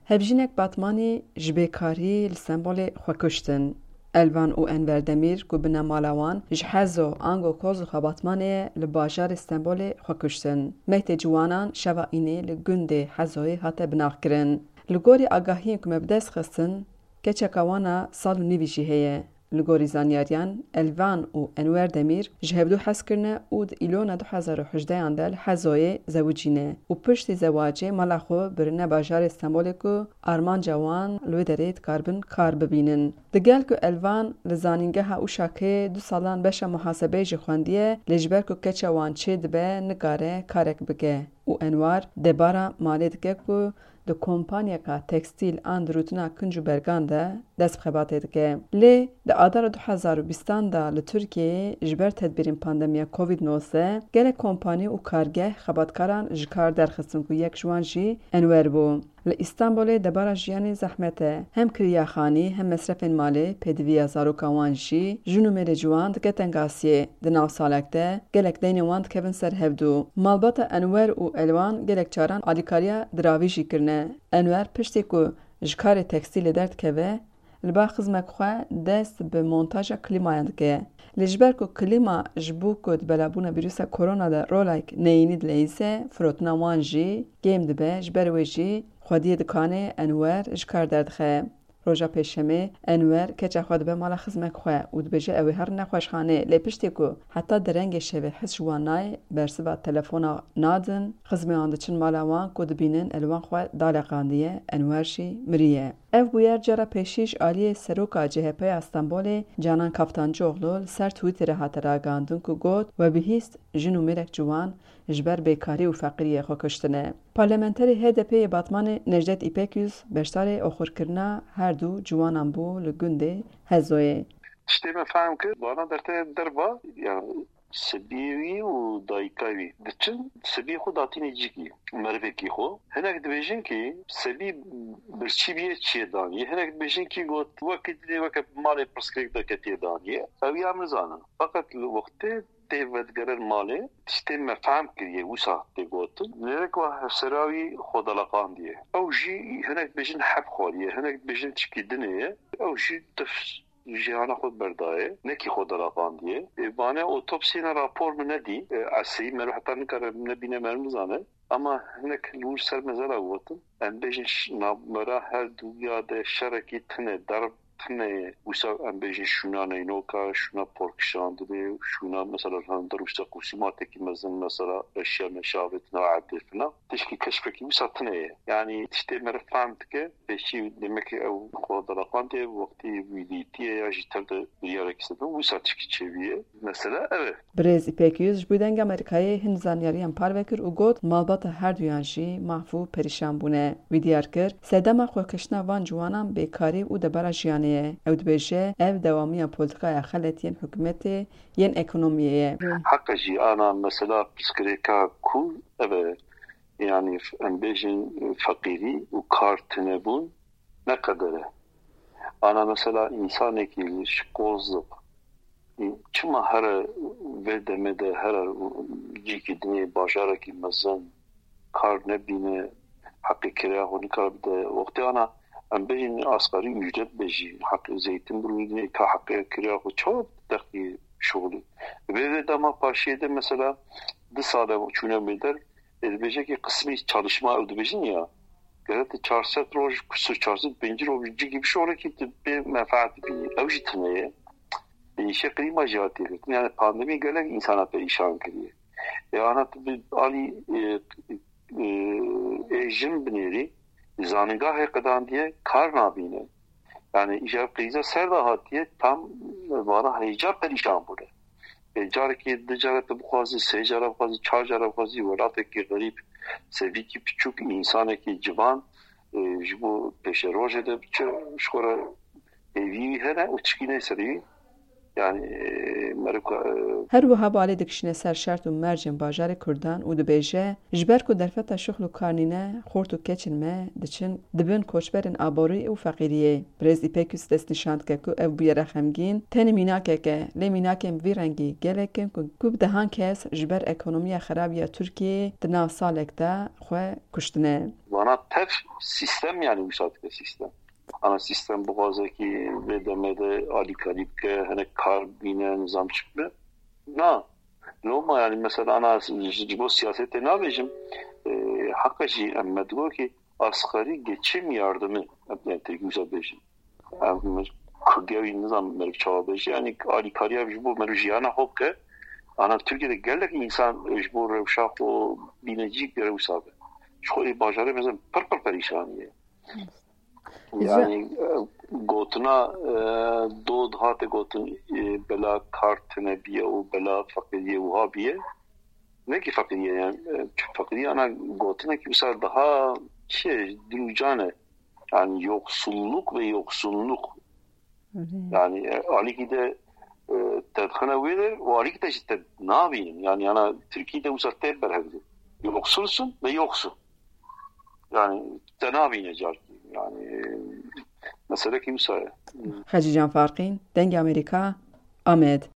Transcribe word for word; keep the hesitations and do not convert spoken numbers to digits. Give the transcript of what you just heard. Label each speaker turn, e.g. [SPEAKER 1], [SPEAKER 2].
[SPEAKER 1] هبجینک باتمانی جبکاری لسمبول خوکشتن. الوان و انور دمیر کو بنا مالاوان جحزو آنگو کوز خباتمانه لباجار استانبول خوکشتن. مهت جوانان شوا اینه لگنده حزوی هات بناخ کرن. لگوری آگاهی که مبدس خستن که چکوانا سالو نیویجی هیه. لگوری زانیاریان الوان و انور دمیر جهبدو حس کرنه او د ایلونا دو هزار و هجده اندل حزوی زوجینه و پشت زواجه ملاخو برنه باجار استانبول کو آرمان جوان لوی درید کاربن کار ببینن. دگل که الوان لزانینگه ها او شاکه دو سالان بشه محاسبه جخواندیه لجبر که کچه وانچه دبه نگاره کارک بگه و انوار دبارا مالی دگه که دو کمپانیا که تکستیل آن روتنا کنجو برگان ده دست بخباته دگه. لی ده آدار دو هزار و بیستان ده لترکیه جبر تدبیرین پاندمیا کووید نوزده گل کمپانی و کارگه خباتکاران جکار درخستن که یک جوان جی انور بو. لإستانبول دبارا جیانی زحمته هم کریاخانی هم مصرف مالی پدویا زاروکا وانجی جنو میل جوان دگه تنگاسیه دناو سالکته گلک دین وان دکبن سر هفدو. مالبات انور و الوان گلک چاران آلیکاریا دراویجی کرنه. انور پشتی که جکار تکستیل درد که لبا خزمک خواه دست به مونتاژ کلیمایند که لجبر کو کلیما جبو کد بلابونا ویروس کرونا ده رولایک نینید لیزه فروتنا وانجی گیم دبه جبر ویجی خودی دکانه انور جکار دردخه. روژا پیشمه انور کچه خود به مال خزمک خواه و دبجه اوی هر نخوشخانه لی پشتی که حتی درنگ شوه حس جوانای برسبا تلفونا نادن خزمه آنده چن مالاوان که دبینن الوان خواه دالقاندیه انور شی مریه. اف بویر جرا پیشیش آلی سروکا جهپی استانبول جانان کافتانجوغلو سر تویتر هات راگاندون که گود و بهیست جنو میرک جوان جبر بیکاری و فقریه خوکشتنه. پارلمنتری هدپی باتمان نجدت ایپکیوز برشتار اخور کرنا هر دو جوانان بو لگنده هزوی.
[SPEAKER 2] تشتی من فهم که بانا درته دربا یا سبیوی و دایکاوی دچن سبی خود آتینی جیکی مرفه کی خو هنگ دبیجن کی سبی برچی بیه چیه دانیه هنگ دبیجن کی گوت وقت دی وقت مال پرسکریک دکتی دانیه اوی امرزانه فقط وقتی تیودگرر ماله تشتی مفهم کریه وسا تیگوت نرک و سراوی خود لقان دیه او جی هنگ دبیجن حب خوریه هنگ دبیجن چکی دنیه او جی تفس جهان خود بردایه نکی خود راقان دیه بانه اوتوپسی نه راپور من ندی اسی مرو حتی نکره نبینه مرمزانه اما هنک لور سر مزار آوتن ام بیش نامرا هر دنیا ده شرکی تنه در تنه وسا ام بیش شونا نینوکا شونا پرکشاندنه شونا مثلا هم در وسا قسماتی که مثلا مثلا اشیا مشابه نوع فنا تشکی کشفکی وسا تنه یعنی تشتی مر فهمت که بشی demek او خود راقانته وقتی ویدیتیه یا جیتر بیاره کسب وسا تشکی چویه مثلا evet
[SPEAKER 1] برز ایپکیوز بودن امریکایی هند زانیاریان پاروکر و گوت مالبات هر دویانجی محفو پریشان بونه ویدیار کر سدما خوکشنا وان جوانان بیکاری و دبر جیانه او دبیجه او دوامی پولیتیکای خلتین حکومت ین اکونومیه
[SPEAKER 2] حق جی انا مثلا پسکریکا کو evet yani ambijin fakiri و کارتنبون نقدره انا مثلا انسان کی شکوز چما هر ودمده هر جیکی دنیا باشاره کی مزن کار نبینه حقی کریا هونی کار بده وقتی آنا ام بین asgari ücret beji hakkı zeytin bulunuyor ka hakkı kirya ko çok daki şogulu ve de dama parşiyede mesela bu sade uçuna beder elbette ki kısmi çalışma ödebejin ya gerçi çarşat roj kusur çarşat bencil o gibi bir şey olarak bir menfaat bir avjitneye işe klima jati yani pandemi gelen insana perişan kılıyor yani tabi ali ejim bineri zanigah kadar diye kar nabine yani icab krize serdahat diye tam bana hicab perişan burada jar ki ticaret bu fazla secara fazla çarcara fazla velat ki garip sevi ki küçük insan ki civan bu peşe rojede şkora evi her uçkine seri yani
[SPEAKER 1] هر وها بالي دكشنه سر شرط و مرجم باجار کردان و دبیجه جبر کو درفتا شغل و کارنینه خورت و کچن ما دچن دبن کوچبرن آباری و فقیریه برز ایپکوس دست نشاند که کو او بیره خمگین تن میناکه که لی میناکم وی رنگی گلکم که کوب دهان کس جبر اکونومی خرابیه ترکیه دناو سالک دا خواه کشتنه
[SPEAKER 2] bana tef sistem yani müsaade sistem. Ana sistem bu gazeki ve demede Ali Kalipke hani karbine nizam çıkmıyor. Na. Loma yani mesela ana bu siyasette ne yapacağım? E, Hakkaci emmet diyor ki asgari geçim yardımı yani tek müsaade edeceğim. Yani kırgıya nizam merk çağabeci yani Ali Kariyev bu merjiyana hokke ana Türkiye'de geldik insan bu revşah o binecik bir revşahı. Çok iyi başarı mesela pır pır perişaniye. Yani gotuna dod hate gotun bela kartine biye o bela fakiriye uhabiye ne ki fakiriye yani fakiriye ana gotuna ki mesela daha şey duyacağını yani yoksulluk ve yoksunluk yani Aliki'de tedhane verir o Aliki'de işte ne yapayım yani yana Türkiye'de uzattı berhevdi yoksulsun ve yoksun yani de ne yapayım yani mesela kimse
[SPEAKER 1] Hacı Can Farqin Deng Amerika Ahmet